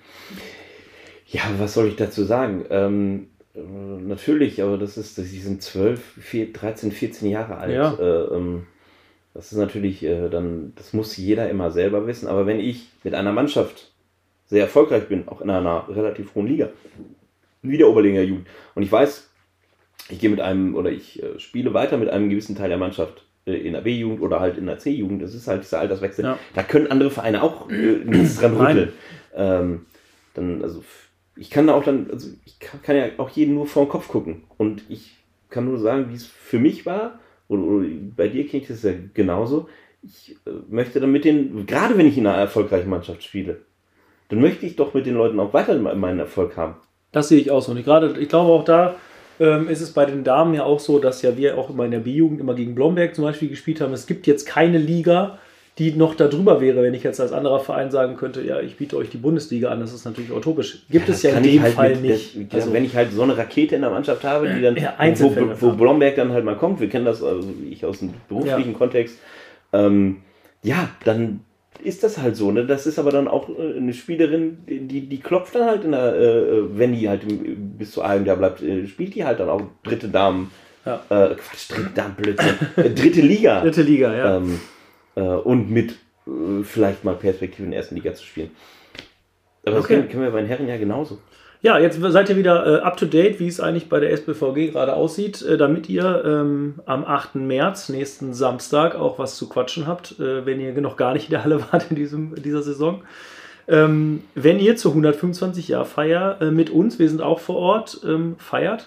Ja, was soll ich dazu sagen? Ähm, äh, natürlich, aber das ist, die sind zwölf, dreizehn, vierzehn Jahre alt. Ja. Äh, ähm, das ist natürlich äh, dann, das muss jeder immer selber wissen. Aber wenn ich mit einer Mannschaft sehr erfolgreich bin, auch in einer relativ hohen Liga, wie der Oberliga Jugend, und ich weiß, ich gehe mit einem oder ich äh, spiele weiter mit einem gewissen Teil der Mannschaft äh, in der B-Jugend oder halt in der C-Jugend, das ist halt dieser Alterswechsel, ja. Da können andere Vereine auch äh, nichts dran rütteln. Ähm, dann, also ich kann da auch dann, also ich kann, kann ja auch jeden nur vor den Kopf gucken und ich kann nur sagen, wie es für mich war oder, oder bei dir klingt es ja genauso. Ich äh, möchte dann mit den, gerade wenn ich in einer erfolgreichen Mannschaft spiele, dann möchte ich doch mit den Leuten auch weiter meinen Erfolg haben. Das sehe ich auch so. Und ich, gerade, ich glaube auch da ähm, ist es bei den Damen ja auch so, dass ja wir auch immer in der B-Jugend immer gegen Blomberg zum Beispiel gespielt haben. Es gibt jetzt keine Liga, die noch da drüber wäre, wenn ich jetzt als anderer Verein sagen könnte, ja, ich biete euch die Bundesliga an. Das ist natürlich utopisch. Gibt ja, es ja in dem halt Fall nicht. Der, also, wenn ich halt so eine Rakete in der Mannschaft habe, die dann, ja, wo, wo, wo Blomberg dann halt mal kommt, wir kennen das, also ich aus dem beruflichen ja. Kontext, ähm, ja, dann ist das halt so, ne? Das ist aber dann auch äh, eine Spielerin, die, die klopft dann halt in der, äh, wenn die halt im, bis zu einem Jahr bleibt, äh, spielt die halt dann auch dritte Damen, ja. äh, Quatsch, dritte Damen, Blödsinn, äh, dritte Liga. Dritte Liga, ja. Ähm, äh, und mit äh, vielleicht mal Perspektive in der ersten Liga zu spielen. Aber das okay. können, können wir bei den Herren ja genauso. Ja, jetzt seid ihr wieder äh, up to date, wie es eigentlich bei der S B V G gerade aussieht, äh, damit ihr ähm, am achten März, nächsten Samstag, auch was zu quatschen habt, äh, wenn ihr noch gar nicht in der Halle wart in diesem, dieser Saison. Ähm, wenn ihr zur hundertfünfundzwanzig-Jahr-Feier äh, mit uns, wir sind auch vor Ort, ähm, feiert,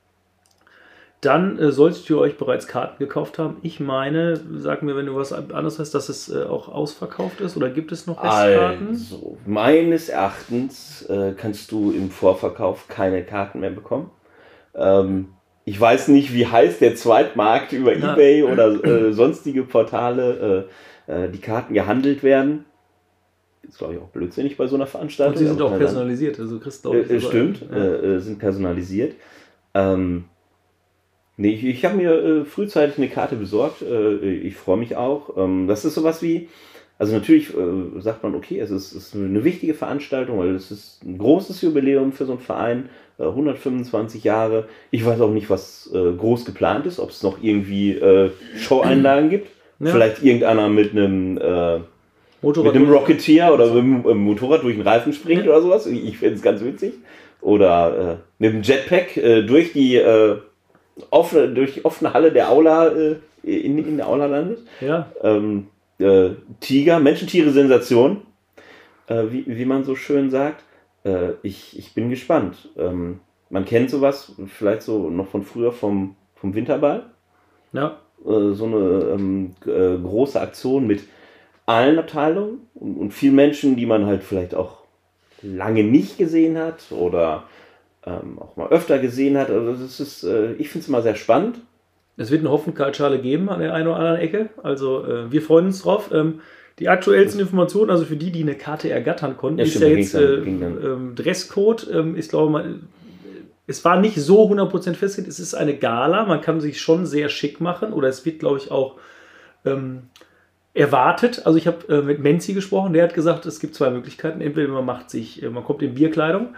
dann äh, solltet ihr euch bereits Karten gekauft haben. Ich meine, sag mir, wenn du was anderes hast, dass es äh, auch ausverkauft ist, oder gibt es noch Restkarten? Also, meines Erachtens äh, kannst du im Vorverkauf keine Karten mehr bekommen. Ähm, ich weiß nicht, wie heiß der Zweitmarkt über Na. eBay oder äh, sonstige Portale äh, äh, die Karten gehandelt werden. Ist, glaube ich, auch blödsinnig bei so einer Veranstaltung. Und sie sind auch personalisiert. Also kriegst du auch äh, stimmt, ja. äh, sind personalisiert. Ähm, Nee, ich, ich habe mir äh, frühzeitig eine Karte besorgt. Äh, ich freue mich auch. Ähm, das ist sowas wie, also natürlich äh, sagt man, okay, es ist, ist eine wichtige Veranstaltung, weil es ist ein großes Jubiläum für so einen Verein, äh, hundertfünfundzwanzig Jahre. Ich weiß auch nicht, was äh, groß geplant ist, ob es noch irgendwie äh, Show-Einlagen gibt. Ja. Vielleicht irgendeiner mit einem äh, mit einem Rocketeer oder mit einem Motorrad durch den Reifen springt ja. oder sowas. Ich finde es ganz witzig. Oder äh, mit einem Jetpack äh, durch die äh, Offene, durch die offene Halle der Aula äh, in, in der Aula landet. Ja. Ähm, äh, Tiger, Menschentiere, Sensation, äh, wie, wie man so schön sagt. Äh, ich, ich bin gespannt. Ähm, man kennt sowas vielleicht so noch von früher vom, vom Winterball. Ja. Äh, so eine ähm, äh, große Aktion mit allen Abteilungen und, und vielen Menschen, die man halt vielleicht auch lange nicht gesehen hat oder Ähm, auch mal öfter gesehen hat. Also das ist, äh, ich finde es immer sehr spannend. Es wird eine Hopfenkaltschale geben an der einen oder anderen Ecke. Also äh, wir freuen uns drauf. Ähm, die aktuellsten Informationen, also für die, die eine Karte ergattern konnten, ja, ist stimmt, ja jetzt äh, ähm, Dresscode. Ähm, ich glaube mal, es war nicht so hundert Prozent festgelegt. Es ist eine Gala. Man kann sich schon sehr schick machen. Oder es wird, glaube ich, auch ähm, erwartet. Also ich habe äh, mit Menzi gesprochen. Der hat gesagt, es gibt zwei Möglichkeiten. Entweder man macht sich, äh, man kommt in Bierkleidung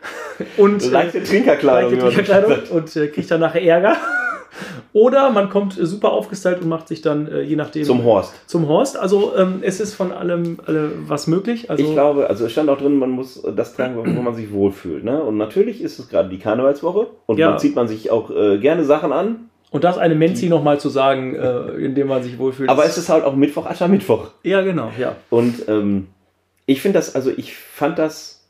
und leichte äh, Trinkerkleidung, leichte Trinkerkleidung und äh, kriegt dann nachher Ärger. Oder man kommt äh, super aufgestylt und macht sich dann, äh, je nachdem... Zum Horst. Zum Horst. Also ähm, es ist von allem alle, was möglich. Also, ich glaube, also es stand auch drin, man muss das tragen, wo man sich wohlfühlt. Ne? Und natürlich ist es gerade die Karnevalswoche und ja. dann zieht man sich auch äh, gerne Sachen an. Und das eine Menzi nochmal zu sagen, äh, indem man sich wohlfühlt. Aber es ist halt auch Mittwoch, Aschermittwoch. Ja, genau, ja. Und ähm, ich finde das, also ich fand das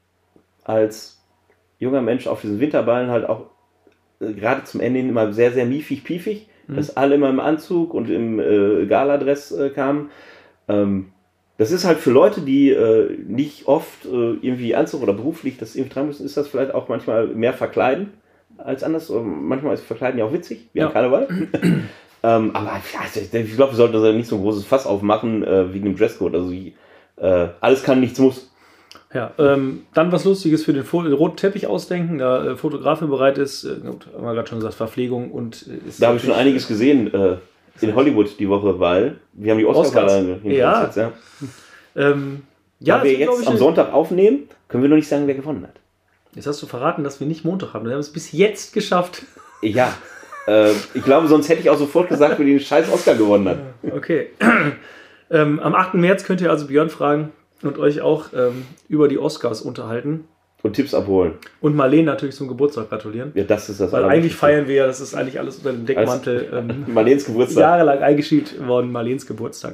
als junger Mensch auf diesen Winterballen halt auch äh, gerade zum Ende hin immer sehr, sehr miefig, piefig, mhm. dass alle immer im Anzug und im äh, Galadress äh, kamen. Ähm, das ist halt für Leute, die äh, nicht oft äh, irgendwie Anzug oder beruflich das irgendwie tragen müssen, ist das vielleicht auch manchmal mehr verkleiden als anders. Manchmal ist Verkleiden ja auch witzig, wie ein Karneval. ähm, aber ja, ich glaube, wir sollten da nicht so ein großes Fass aufmachen äh, wegen dem Dresscode. Also äh, alles kann, nichts muss. Ja, ähm, dann was Lustiges für den, Fo- den roten Teppich ausdenken, da äh, Fotografin bereit ist, äh, gut, haben wir gerade schon gesagt, Verpflegung und äh, ist da habe ich schon einiges gesehen äh, in Hollywood die Woche, weil wir haben die Oscar-Verleihung ja. jetzt, ja. Ähm, ja, da wir jetzt am Sonntag aufnehmen, können wir noch nicht sagen, wer gewonnen hat. Jetzt hast du verraten, dass wir nicht Montag haben. Wir haben es bis jetzt geschafft. Ja, äh, ich glaube, sonst hätte ich auch sofort gesagt, wer den scheiß Oscar gewonnen hat. Okay. ähm, am achten März könnt ihr also Björn fragen und euch auch ähm, über die Oscars unterhalten. Und Tipps abholen. Und Marlene natürlich zum Geburtstag gratulieren. Ja, das ist das. Weil eigentlich feiern wir ja, das ist eigentlich alles unter dem Deckmantel. Ähm, Marleens Geburtstag. Jahrelang eingeschielt worden, Marleens Geburtstag.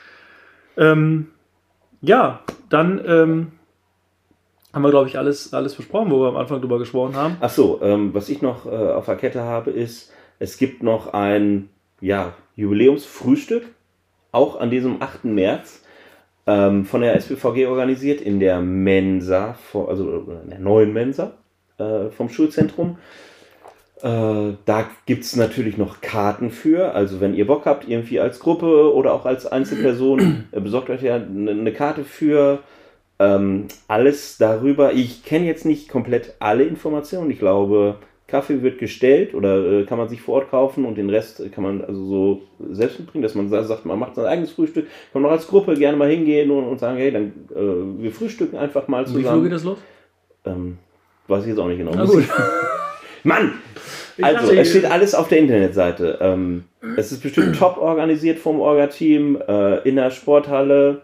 Ähm, ja, dann ähm, haben wir, glaube ich, alles, alles besprochen, wo wir am Anfang drüber gesprochen haben. Ach so, ähm, was ich noch äh, auf der Kette habe, ist, es gibt noch ein ja, Jubiläumsfrühstück, auch an diesem achten März. Von der S B V G organisiert in der Mensa, also in der neuen Mensa äh, vom Schulzentrum. Äh, da gibt es natürlich noch Karten für, also wenn ihr Bock habt, irgendwie als Gruppe oder auch als Einzelperson, äh, besorgt euch ja eine, eine Karte für. Ähm, alles darüber. Ich kenne jetzt nicht komplett alle Informationen. Ich glaube, Kaffee wird gestellt oder äh, kann man sich vor Ort kaufen und den Rest kann man also so selbst mitbringen, dass man sagt, man macht sein eigenes Frühstück, kann man auch als Gruppe gerne mal hingehen und, und sagen, hey, dann äh, wir frühstücken einfach mal zusammen. Wie früh geht das los? Ähm, weiß ich jetzt auch nicht genau. Na gut. Mann! Also, es steht alles auf der Internetseite. Ähm, es ist bestimmt top organisiert vom Orga-Team. Äh, in der Sporthalle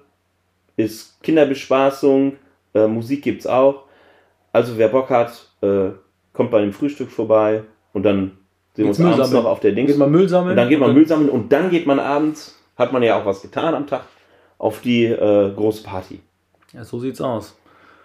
ist Kinderbespaßung, äh, Musik gibt's auch. Also, wer Bock hat, äh, kommt bei dem Frühstück vorbei und dann sehen wir uns abends noch auf der Dings. Geht man Müll sammeln. Und dann geht man Müll sammeln und dann geht man abends, hat man ja auch was getan am Tag, auf die äh, große Party. Ja, so sieht's aus.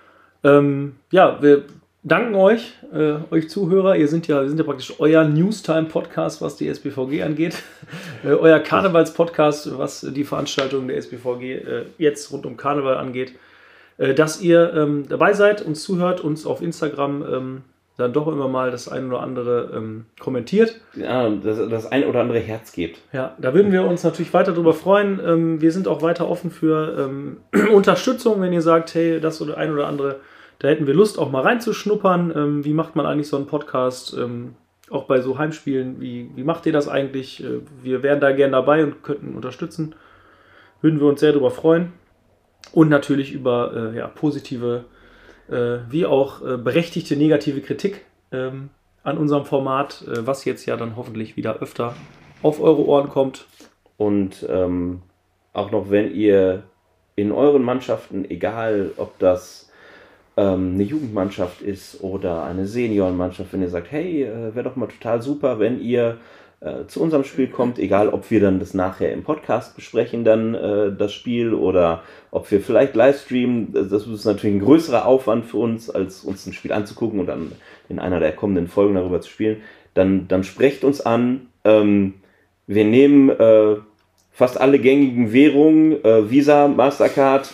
Ähm, ja, wir danken euch, äh, euch Zuhörer. Ihr sind ja, wir sind ja praktisch euer Newstime-Podcast, was die S B V G angeht. äh, euer Karnevals-Podcast, was die Veranstaltungen der S B V G äh, jetzt rund um Karneval angeht. Äh, dass ihr ähm, dabei seid, uns zuhört, uns auf Instagram ähm, dann doch immer mal das ein oder andere ähm, kommentiert. Ja, das, das ein oder andere Herz gibt. Ja, da würden wir uns natürlich weiter drüber freuen. Ähm, wir sind auch weiter offen für ähm, Unterstützung, wenn ihr sagt, hey, das oder ein oder andere, da hätten wir Lust, auch mal reinzuschnuppern. Ähm, wie macht man eigentlich so einen Podcast? Ähm, auch bei so Heimspielen, wie, wie macht ihr das eigentlich? Äh, wir wären da gern dabei und könnten unterstützen. Würden wir uns sehr darüber freuen. Und natürlich über äh, ja, positive äh, wie auch äh, berechtigte negative Kritik ähm, an unserem Format, äh, was jetzt ja dann hoffentlich wieder öfter auf eure Ohren kommt. Und ähm, auch noch, wenn ihr in euren Mannschaften, egal ob das ähm, eine Jugendmannschaft ist oder eine Seniorenmannschaft, wenn ihr sagt, hey, äh, wäre doch mal total super, wenn ihr äh, zu unserem Spiel kommt, egal ob wir dann das nachher im Podcast besprechen, dann äh, das Spiel, oder ob wir vielleicht live streamen. Das ist natürlich ein größerer Aufwand für uns, als uns ein Spiel anzugucken und dann in einer der kommenden Folgen darüber zu spielen. Dann, dann sprecht uns an. Ähm, wir nehmen äh, fast alle gängigen Währungen, äh, Visa, Mastercard,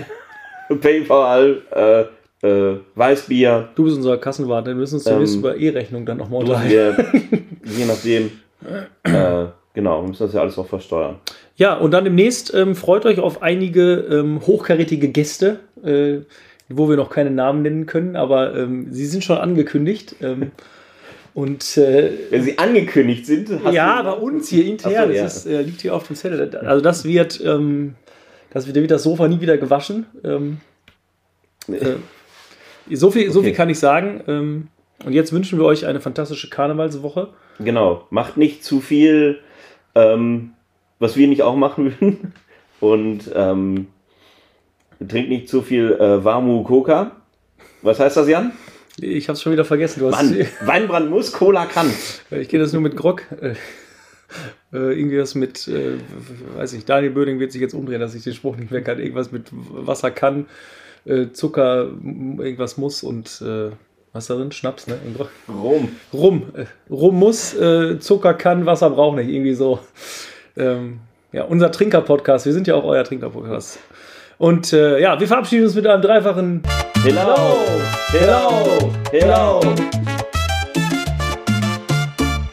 PayPal, äh, äh, Weißbier. Du bist unser Kassenwart, wir müssen uns zunächst ähm, über E-Rechnung dann nochmal unterhalten. Je nachdem. Äh, genau, wir müssen das ja alles auch versteuern. Ja, und dann demnächst ähm, freut euch auf einige ähm, hochkarätige Gäste, äh, wo wir noch keine Namen nennen können, aber ähm, sie sind schon angekündigt. Ähm, und äh, wenn sie angekündigt sind, hast ja, bei uns hier intern, so, ja. Das ist, äh, liegt hier auf dem Zettel. Also das wird, ähm, das wird, da wird das Sofa nie wieder gewaschen. Ähm, äh, so viel, okay. so viel kann ich sagen. Ähm, und jetzt wünschen wir euch eine fantastische Karnevalswoche. Genau, macht nicht zu viel, ähm, was wir nicht auch machen würden. Und ähm, trinkt nicht zu viel äh, Warmu Coca. Was heißt das, Jan? Ich hab's schon wieder vergessen. Du hast Mann, Weinbrand muss, Cola kann. Ich kenne das nur mit Grog. Äh, irgendwie was mit, äh, weiß ich, Daniel Böding wird sich jetzt umdrehen, dass ich den Spruch nicht mehr kann. Irgendwas mit Wasser kann, äh, Zucker, irgendwas muss und äh, was da drin? Schnaps, ne? Rum. Rum. Äh, Rum muss, äh, Zucker kann, Wasser braucht nicht. Irgendwie so. Ähm, ja, unser Trinker-Podcast. Wir sind ja auch euer Trinker-Podcast. Und äh, ja, wir verabschieden uns mit einem dreifachen Hello! Hello! Hello!